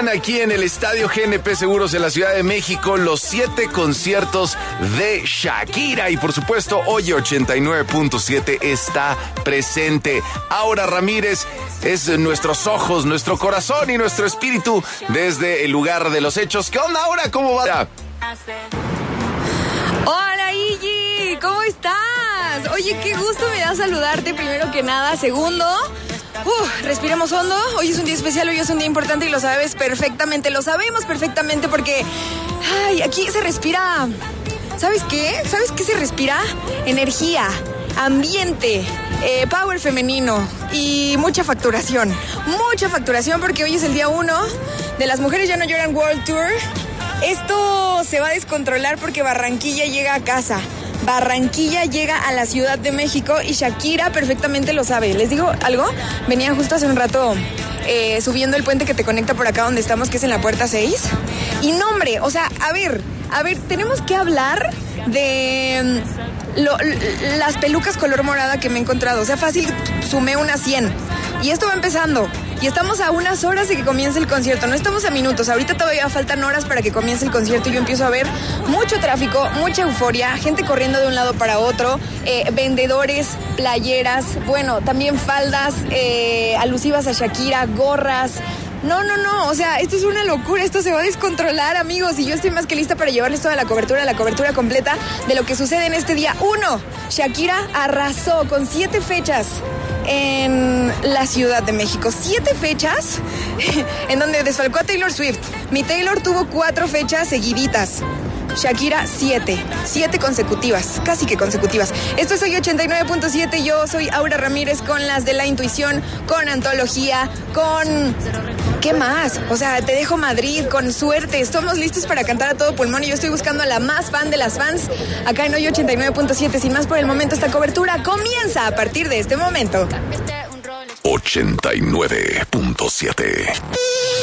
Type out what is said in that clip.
inician aquí en el Estadio GNP Seguros de la Ciudad de México los 7 conciertos de Shakira. Y por supuesto, hoy 89.7 está presente. Aura Ramírez es nuestros ojos, nuestro corazón y nuestro espíritu desde el lugar de los hechos. ¿Qué onda, Aura? ¿Cómo va? Hola, Iggy, ¿cómo estás? Oye, qué gusto me da saludarte primero que nada. Segundo, respiremos hondo. Hoy es un día especial, hoy es un día importante y lo sabes perfectamente, lo sabemos perfectamente porque aquí se respira. ¿Sabes qué? ¿Sabes qué se respira? Energía, ambiente, power femenino y mucha facturación porque hoy es el día 1 de Las Mujeres Ya No Lloran World Tour. Esto se va a descontrolar porque Barranquilla llega a casa. Barranquilla llega a la Ciudad de México y Shakira perfectamente lo sabe. ¿Les digo algo? Venía justo hace un rato subiendo el puente que te conecta por acá donde estamos, que es en la puerta 6. Y no, hombre, o sea, a ver, tenemos que hablar de las pelucas color morada que me he encontrado. O sea, fácil, sumé unas 100. Y esto va empezando. Y estamos a unas horas de que comience el concierto. No estamos a minutos. Ahorita todavía faltan horas para que comience el concierto. Y yo empiezo a ver mucho tráfico, mucha euforia, gente corriendo de un lado para otro, vendedores, playeras, bueno, también faldas alusivas a Shakira, gorras. No, o sea, esto es una locura, esto se va a descontrolar, amigos, y yo estoy más que lista para llevarles toda la cobertura completa de lo que sucede en este día 1. Shakira arrasó con 7 fechas en la Ciudad de México. 7 fechas en donde desfalcó a Taylor Swift. Mi Taylor tuvo 4 fechas seguiditas. Shakira 7 consecutivas, casi que consecutivas. Esto es hoy 89.7, yo soy Aura Ramírez con las de la intuición, con antología, con... ¿Qué más? O sea, te dejo Madrid con suerte. Estamos listos para cantar a todo pulmón y yo estoy buscando a la más fan de las fans acá en hoy 89.7. Sin más por el momento, esta cobertura comienza a partir de este momento. 89.7